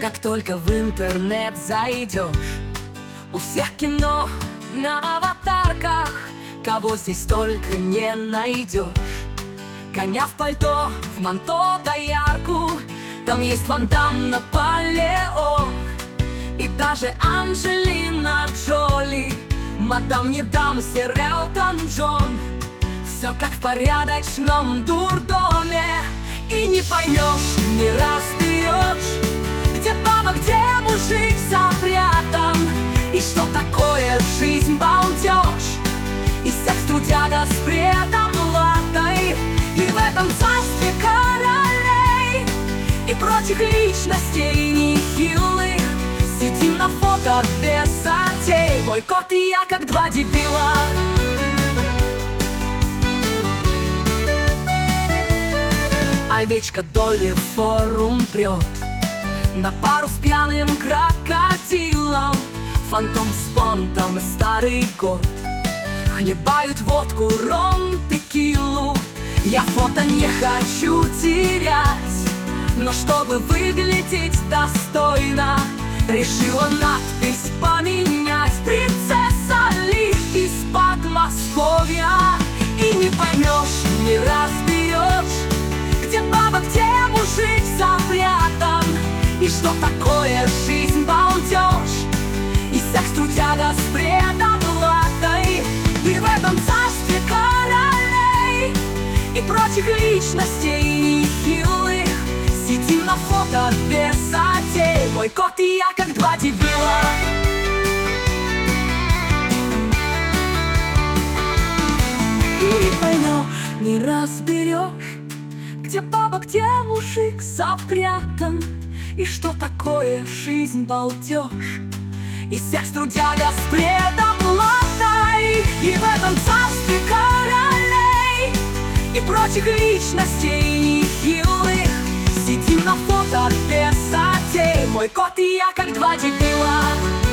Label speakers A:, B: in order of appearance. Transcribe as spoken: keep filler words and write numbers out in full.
A: Как только в интернет зайдешь, у всех кино на аватарках. Кого здесь только не найдешь. Коня в пальто, в манто доярку. Там есть Ван Дамм, Наполеон и даже Анджелина Джоли. Мадам не дам, сэр Элтон Джон. Все как в порядочном дурдоме. И не поймешь, не разберешь, где баба, где мужик запрятан. И что такое жизнь балдеж. И секс трудяга с предоплатой. И в этом царстве королей и прочих личностей нехилых сидим на фото без затей. Мой кот и я как два дебила. Овечка Долли в форум прет на пару с пьяным крокодилом. Фантом с понтом и старый год хлебают водку, ром, текилу. Я фото не хочу терять, но чтобы выглядеть достойно, решила надпись поменять. Принцесса Ли из Подмосковья. И не поймешь, не разберешь, где баба, где мужик запрятан. И что такое жизнь балдеж. И секс трудяга с предоплатой. И в этом царстве королей и прочих личностей нехилых сидим на фото без затей. Мой кот и я как два дебила. И не поймешь, не разберешь, где баба, где мужик запрятан. И что такое жизнь балдеж. И секс трудяга с предоплатой. И в этом царстве королей и прочих личностей нехилых сидим на фото без затей. Мой кот и я как два дебила.